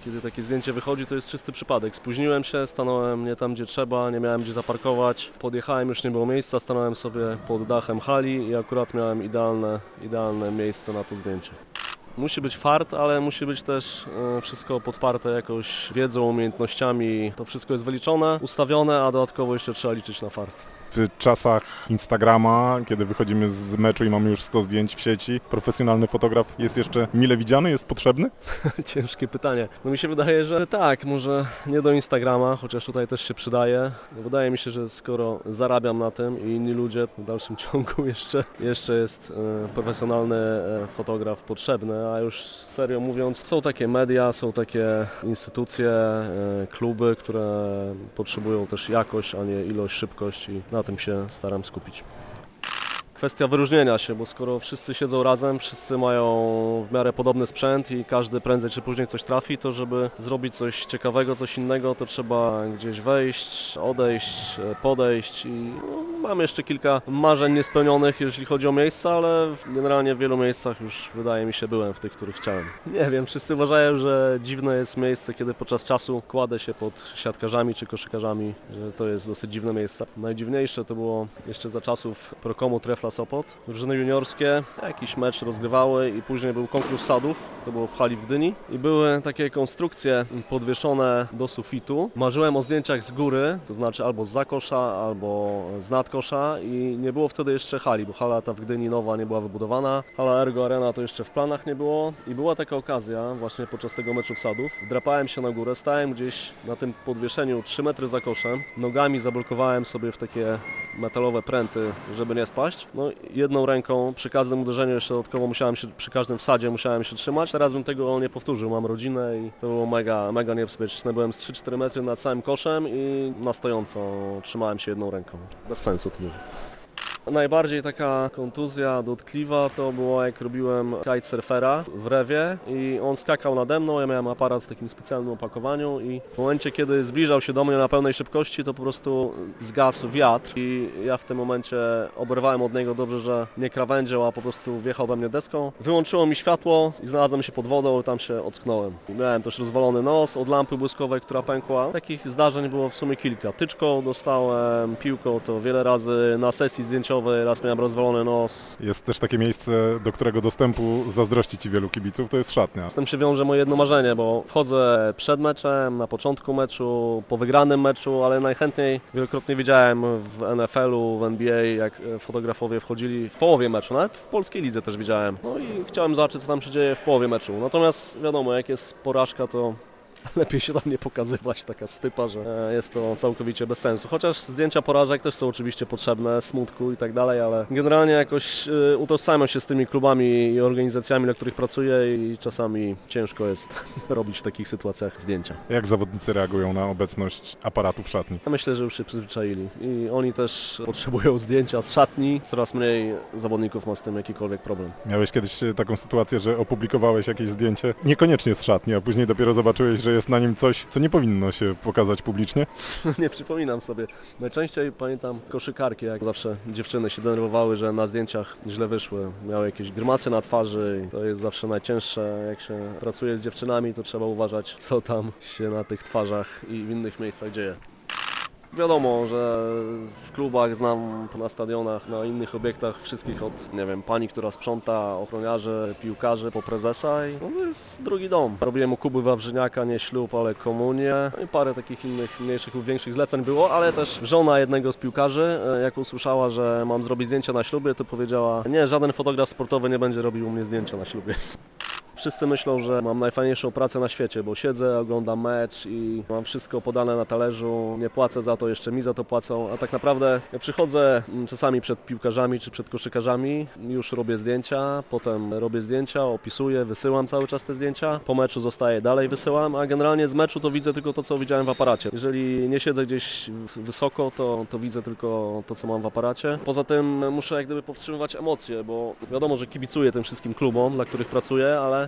Kiedy takie zdjęcie wychodzi, to jest czysty przypadek. Spóźniłem się, stanąłem nie tam, gdzie trzeba, nie miałem gdzie zaparkować. Podjechałem, już nie było miejsca, stanąłem sobie pod dachem hali i akurat miałem idealne miejsce na to zdjęcie. Musi być fart, ale musi być też wszystko podparte jakąś wiedzą, umiejętnościami. To wszystko jest wyliczone, ustawione, a dodatkowo jeszcze trzeba liczyć na fart. W czasach Instagrama, kiedy wychodzimy z meczu i mamy już 100 zdjęć w sieci, profesjonalny fotograf jest jeszcze mile widziany, jest potrzebny? Ciężkie pytanie. No mi się wydaje, że tak, może nie do Instagrama, chociaż tutaj też się przydaje. Wydaje mi się, że skoro zarabiam na tym i inni ludzie, w dalszym ciągu jeszcze jest profesjonalny fotograf potrzebny, a już serio mówiąc, są takie media, są takie instytucje, kluby, które potrzebują też jakość, a nie ilość, szybkość i na tym się staram skupić. Kwestia wyróżnienia się, bo skoro wszyscy siedzą razem, wszyscy mają w miarę podobny sprzęt i każdy prędzej czy później coś trafi, to żeby zrobić coś ciekawego, coś innego, to trzeba gdzieś wejść, odejść, podejść i mam jeszcze kilka marzeń niespełnionych, jeśli chodzi o miejsca, ale generalnie w wielu miejscach już wydaje mi się byłem w tych, których chciałem. Nie wiem, wszyscy uważają, że dziwne jest miejsce, kiedy podczas czasu kładę się pod siatkarzami czy koszykarzami, że to jest dosyć dziwne miejsce. Najdziwniejsze to było jeszcze za czasów Prokomu Trefla Sopot. Drużyny juniorskie jakiś mecz rozgrywały i później był konkurs sadów, to było w hali w Gdyni i były takie konstrukcje podwieszone do sufitu. Marzyłem o zdjęciach z góry, to znaczy albo zza kosza, albo z nad kosza i nie było wtedy jeszcze hali, bo hala ta w Gdyni nowa nie była wybudowana. Hala Ergo Arena to jeszcze w planach nie było i była taka okazja właśnie podczas tego meczu sadów. Drapałem się na górę, stałem gdzieś na tym podwieszeniu 3 metry za koszem, nogami zablokowałem sobie w takie metalowe pręty, żeby nie spaść. No jedną ręką przy każdym uderzeniu jeszcze dodatkowo przy każdym wsadzie musiałem się trzymać. Teraz bym tego nie powtórzył, mam rodzinę i to było mega niebezpieczne. Byłem z 3-4 metry nad całym koszem i na stojąco trzymałem się jedną ręką. Bez sensu to było. Najbardziej taka kontuzja dotkliwa to było jak robiłem kitesurfera w Rewie i on skakał nade mną, ja miałem aparat w takim specjalnym opakowaniu i w momencie kiedy zbliżał się do mnie na pełnej szybkości to po prostu zgasł wiatr i ja w tym momencie oberwałem od niego, dobrze, że nie krawędzią, a po prostu wjechał we mnie deską. Wyłączyło mi światło i znalazłem się pod wodą i tam się ocknąłem. Miałem też rozwalony nos od lampy błyskowej, która pękła. Takich zdarzeń było w sumie kilka. Tyczką dostałem, piłką to wiele razy na sesji zdjęciowej. Raz miałem rozwalony nos. Jest też takie miejsce, do którego dostępu zazdrości Ci wielu kibiców, to jest szatnia. Z tym się wiąże moje jedno marzenie, bo wchodzę przed meczem, na początku meczu, po wygranym meczu, ale najchętniej wielokrotnie widziałem w NFL-u, w NBA, jak fotografowie wchodzili w połowie meczu, nawet w polskiej lidze też widziałem. No i chciałem zobaczyć, co tam się dzieje w połowie meczu. Natomiast wiadomo, jak jest porażka, to lepiej się tam nie pokazywać, taka stypa, że jest to całkowicie bez sensu. Chociaż zdjęcia porażek też są oczywiście potrzebne, smutku i tak dalej, ale generalnie jakoś utożsamiam się z tymi klubami i organizacjami, na których pracuję i czasami ciężko jest robić w takich sytuacjach zdjęcia. Jak zawodnicy reagują na obecność aparatu w szatni? Ja myślę, że już się przyzwyczaili i oni też potrzebują zdjęcia z szatni. Coraz mniej zawodników ma z tym jakikolwiek problem. Miałeś kiedyś taką sytuację, że opublikowałeś jakieś zdjęcie, niekoniecznie z szatni, a później dopiero zobaczyłeś, że jest na nim coś, co nie powinno się pokazać publicznie? Nie przypominam sobie. Najczęściej pamiętam koszykarki, jak zawsze dziewczyny się denerwowały, że na zdjęciach źle wyszły. Miały jakieś grymasy na twarzy i to jest zawsze najcięższe. Jak się pracuje z dziewczynami, to trzeba uważać, co tam się na tych twarzach i w innych miejscach dzieje. Wiadomo, że w klubach znam na stadionach, na innych obiektach wszystkich od, nie wiem, pani, która sprząta, ochroniarzy, piłkarzy, po prezesa i to jest drugi dom. Robiłem u Kuby Wawrzyniaka nie ślub, ale komunię. No i parę takich innych, mniejszych lub większych zleceń było, ale też żona jednego z piłkarzy, jak usłyszała, że mam zrobić zdjęcia na ślubie, to powiedziała: nie, żaden fotograf sportowy nie będzie robił u mnie zdjęcia na ślubie. Wszyscy myślą, że mam najfajniejszą pracę na świecie, bo siedzę, oglądam mecz i mam wszystko podane na talerzu, nie płacę za to, jeszcze mi za to płacą, a tak naprawdę ja przychodzę czasami przed piłkarzami czy przed koszykarzami, już robię zdjęcia, potem robię zdjęcia, opisuję, wysyłam cały czas te zdjęcia, po meczu zostaję, dalej wysyłam, a generalnie z meczu to widzę tylko to, co widziałem w aparacie. Jeżeli nie siedzę gdzieś wysoko, to widzę tylko to, co mam w aparacie. Poza tym muszę jak gdyby powstrzymywać emocje, bo wiadomo, że kibicuję tym wszystkim klubom, dla których pracuję, ale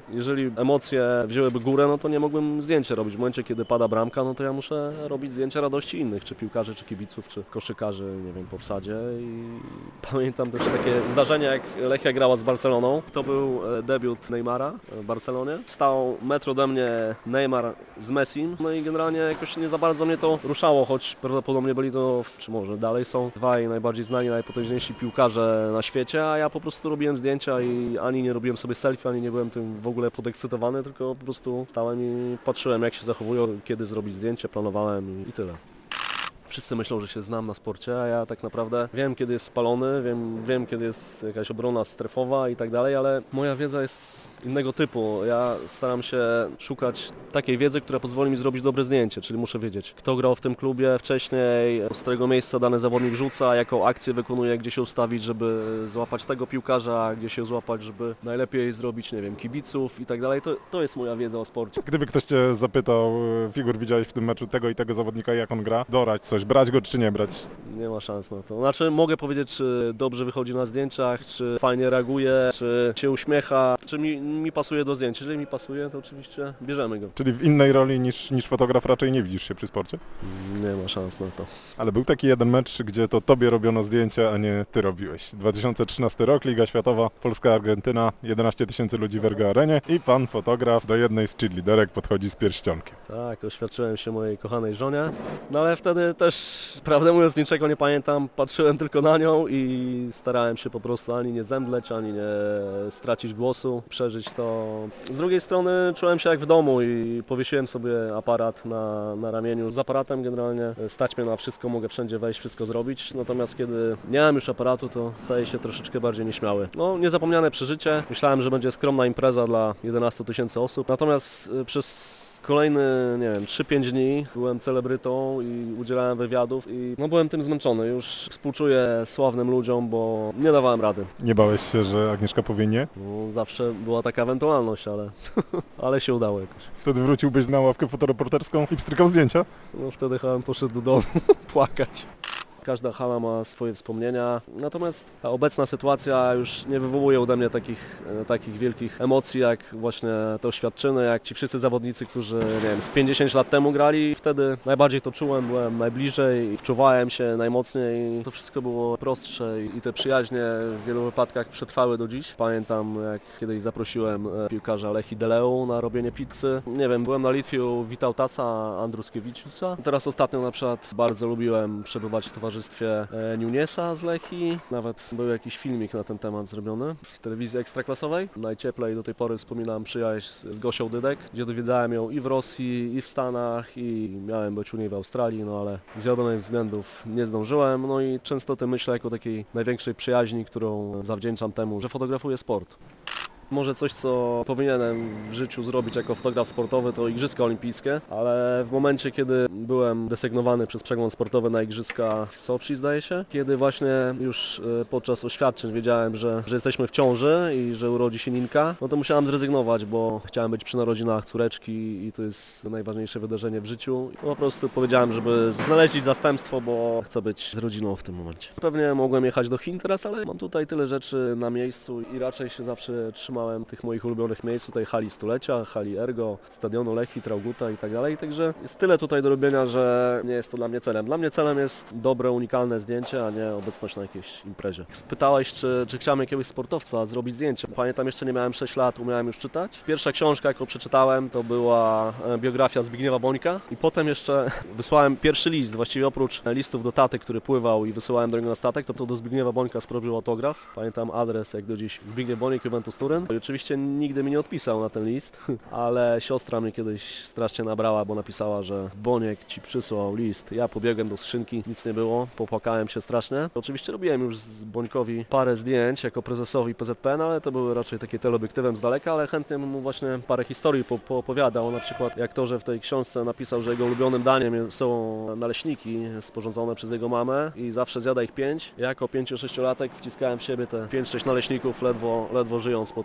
jeżeli emocje wzięłyby górę, no to nie mógłbym zdjęcia robić. W momencie, kiedy pada bramka, no to ja muszę robić zdjęcia radości innych, czy piłkarzy, czy kibiców, czy koszykarzy, nie wiem, po wsadzie. I pamiętam też takie zdarzenie, jak Lechia grała z Barceloną. To był debiut Neymara w Barcelonie. Stał metr ode mnie Neymar z Messim, no i generalnie jakoś nie za bardzo mnie to ruszało, choć prawdopodobnie byli to, czy może dalej są, dwaj najbardziej znani, najpotężniejsi piłkarze na świecie, a ja po prostu robiłem zdjęcia i ani nie robiłem sobie selfie, ani nie byłem tym w ogóle podekscytowany, tylko po prostu stałem i patrzyłem, jak się zachowują, kiedy zrobić zdjęcie, planowałem i tyle. Wszyscy myślą, że się znam na sporcie, a ja tak naprawdę wiem, kiedy jest spalony, wiem kiedy jest jakaś obrona strefowa i tak dalej, ale moja wiedza jest innego typu. Ja staram się szukać takiej wiedzy, która pozwoli mi zrobić dobre zdjęcie, czyli muszę wiedzieć, kto grał w tym klubie wcześniej, z którego miejsca dany zawodnik rzuca, jaką akcję wykonuje, gdzie się ustawić, żeby złapać tego piłkarza, gdzie się złapać, żeby najlepiej zrobić, nie wiem, kibiców i tak dalej. To jest moja wiedza o sporcie. Gdyby ktoś Cię zapytał, Figur, widziałeś w tym meczu tego i tego zawodnika, jak on gra, doradź coś, brać go czy nie brać? Nie ma szans na to. Znaczy mogę powiedzieć, czy dobrze wychodzi na zdjęciach, czy fajnie reaguje, czy się uśmiecha, czy mi pasuje do zdjęć. Jeżeli mi pasuje, to oczywiście bierzemy go. Czyli w innej roli niż fotograf raczej nie widzisz się przy sporcie? Nie ma szans na to. Ale był taki jeden mecz, gdzie to Tobie robiono zdjęcia, a nie Ty robiłeś. 2013 rok, Liga Światowa, Polska-Argentyna, 11 000 ludzi w Ergo Arenie i pan fotograf do jednej z cheerleaderek podchodzi z pierścionkiem. Tak, oświadczyłem się mojej kochanej żonie, no ale wtedy też, prawdę mówiąc, niczego nie pamiętam, patrzyłem tylko na nią i starałem się po prostu ani nie zemdleć, ani nie stracić głosu, przeżyć to. Z drugiej strony czułem się jak w domu i powiesiłem sobie aparat na ramieniu. Z aparatem generalnie stać mnie na wszystko, mogę wszędzie wejść, wszystko zrobić, natomiast kiedy nie mam już aparatu, to staję się troszeczkę bardziej nieśmiały. No, niezapomniane przeżycie, myślałem, że będzie skromna impreza dla 11 000 osób, natomiast przez kolejne, nie wiem, 3-5 dni byłem celebrytą i udzielałem wywiadów i no byłem tym zmęczony. Już współczuję sławnym ludziom, bo nie dawałem rady. Nie bałeś się, że Agnieszka powie nie? No, zawsze była taka ewentualność, ale się udało jakoś. Wtedy wróciłbyś na ławkę fotoreporterską i pstrykał zdjęcia? No wtedy chyba poszedł do domu płakać. Każda hala ma swoje wspomnienia, natomiast ta obecna sytuacja już nie wywołuje ode mnie takich wielkich emocji, jak właśnie te oświadczyny, jak ci wszyscy zawodnicy, którzy, nie wiem, z 50 lat temu grali. Wtedy najbardziej to czułem, byłem najbliżej i wczuwałem się najmocniej. To wszystko było prostsze i te przyjaźnie w wielu wypadkach przetrwały do dziś. Pamiętam, jak kiedyś zaprosiłem piłkarza Lechii Deleu na robienie pizzy. Nie wiem, byłem na Litwiu Witautasa Andruskiewiczusa. Teraz ostatnio na przykład bardzo lubiłem przebywać w towarzystwie Nunesa z Lechii. Nawet był jakiś filmik na ten temat zrobiony w telewizji ekstraklasowej. Najcieplej do tej pory wspominam przyjaźń z Gosią Dydek, gdzie dowiedziałem ją i w Rosji, i w Stanach, i miałem być u niej w Australii, no ale z wiadomych względów nie zdążyłem. No i często o tym myślę jako takiej największej przyjaźni, którą zawdzięczam temu, że fotografuję sport. Może coś, co powinienem w życiu zrobić jako fotograf sportowy, to Igrzyska Olimpijskie, ale w momencie, kiedy byłem desygnowany przez przegląd sportowy na Igrzyska w Soczi, zdaje się, kiedy właśnie już podczas oświadczeń wiedziałem, że jesteśmy w ciąży i że urodzi się Ninka, no to musiałem zrezygnować, bo chciałem być przy narodzinach córeczki i to jest najważniejsze wydarzenie w życiu. I po prostu powiedziałem, żeby znaleźć zastępstwo, bo chcę być z rodziną w tym momencie. Pewnie mogłem jechać do Chin teraz, ale mam tutaj tyle rzeczy na miejscu i raczej się zawsze trzymałem tych moich ulubionych miejsc, tutaj hali Stulecia, hali Ergo, stadionu Lechii, Trauguta i tak dalej, także jest tyle tutaj do robienia, że nie jest to dla mnie celem. Dla mnie celem jest dobre, unikalne zdjęcie, a nie obecność na jakiejś imprezie. Spytałeś, czy chciałem jakiegoś sportowca zrobić zdjęcie. Pamiętam, jeszcze nie miałem 6 lat, umiałem już czytać. Pierwsza książka, jaką przeczytałem, to była biografia Zbigniewa Bońka i potem jeszcze wysłałem pierwszy list, właściwie oprócz listów do taty, który pływał i wysyłałem do niego na statek, to do Zbigniewa Bońka sprowadził autograf. Pamiętam adres, jak do dziś, Zbigniew Boniek, Juventus Turyn. I oczywiście nigdy mi nie odpisał na ten list, ale siostra mnie kiedyś strasznie nabrała, bo napisała, że Boniek ci przysłał list. Ja pobiegłem do skrzynki, nic nie było, popłakałem się strasznie. Oczywiście robiłem już z Bońkowi parę zdjęć jako prezesowi PZPN, ale to były raczej takie teleobiektywem z daleka, ale chętnie mu właśnie parę historii poopowiadał. Na przykład jak to, że w tej książce napisał, że jego ulubionym daniem są naleśniki sporządzone przez jego mamę i zawsze zjada ich 5. Ja jako 5-6-latek wciskałem w siebie te 5-6 naleśników, ledwo żyjąc potem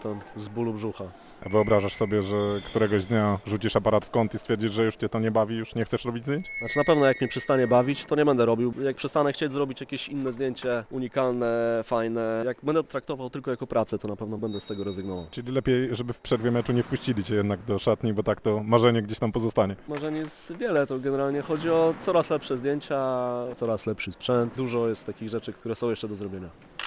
potem z bólu brzucha. A wyobrażasz sobie, że któregoś dnia rzucisz aparat w kąt i stwierdzisz, że już cię to nie bawi, już nie chcesz robić zdjęć? Znaczy na pewno jak mnie przestanie bawić, to nie będę robił. Jak przestanę chcieć zrobić jakieś inne zdjęcie, unikalne, fajne, jak będę to traktował tylko jako pracę, to na pewno będę z tego rezygnował. Czyli lepiej, żeby w przerwie meczu nie wpuścili cię jednak do szatni, bo tak to marzenie gdzieś tam pozostanie. Marzeń jest wiele, to generalnie chodzi o coraz lepsze zdjęcia, coraz lepszy sprzęt. Dużo jest takich rzeczy, które są jeszcze do zrobienia.